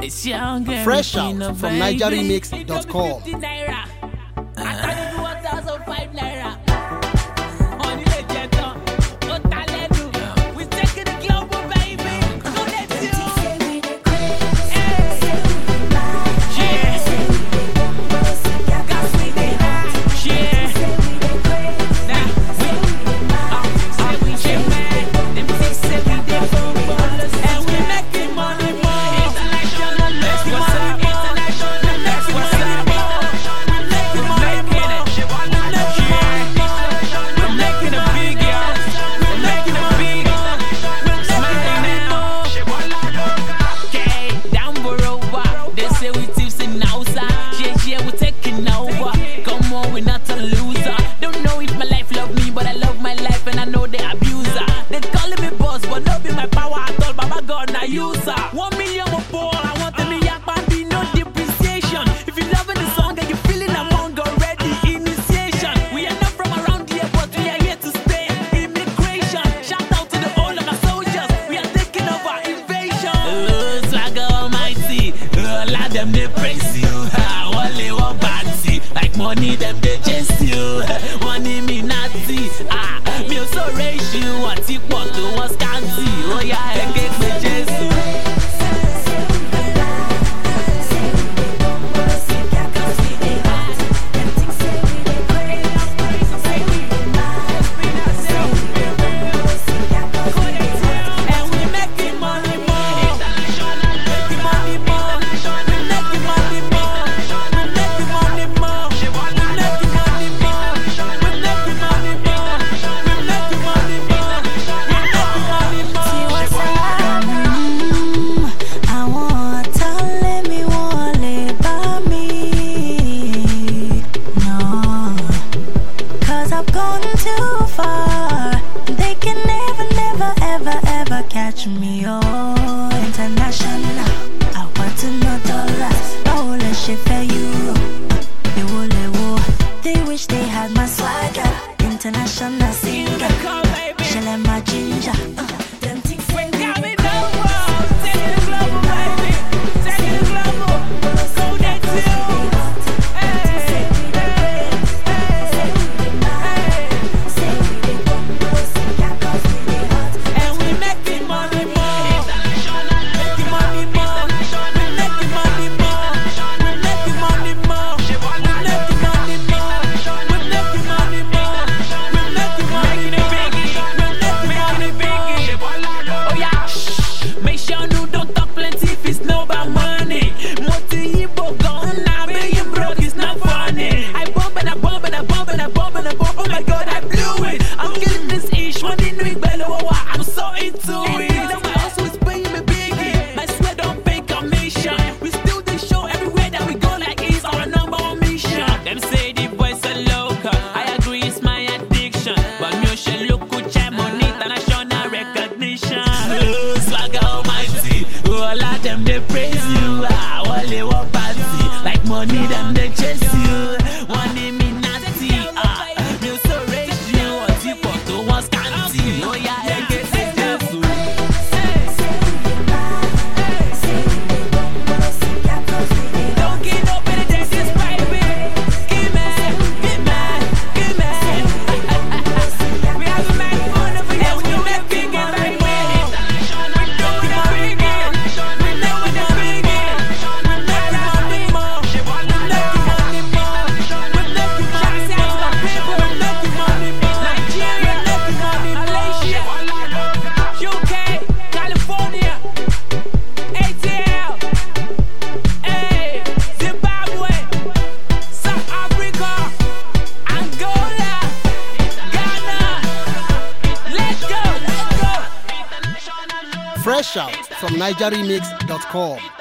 It's young and Fresh out from NigerRemix.com. User 1 million more ball. I want to be up and be no depreciation. If you loving the song and you feeling among already initiation. We are not from around here, but we are here to stay. Immigration. Shout out to the whole of my soldiers. We are taking over invasion. Oh, Swagger Almighty. All of them they praise you. Only one party. Like money them they chase you. Money me Nazi. Me also raise you. What you want to was can't. Oh yeah, I get me Jesus. Catch me, oh, international. I want to know dollars. All the shit for you. They wish they had my swagger. International singer. Shall I my ginger? Them things when coming over. Take it to global, baby. Take it to global. Go there too. Money them they chase you. One name me Nazi. You so rich you. What you put to was canty. Oh yeah, I get it. Don't get up in the distance, baby. Give me. We have to make fun of you. We do that big it, baby. Fresh out from NigerRemix.com.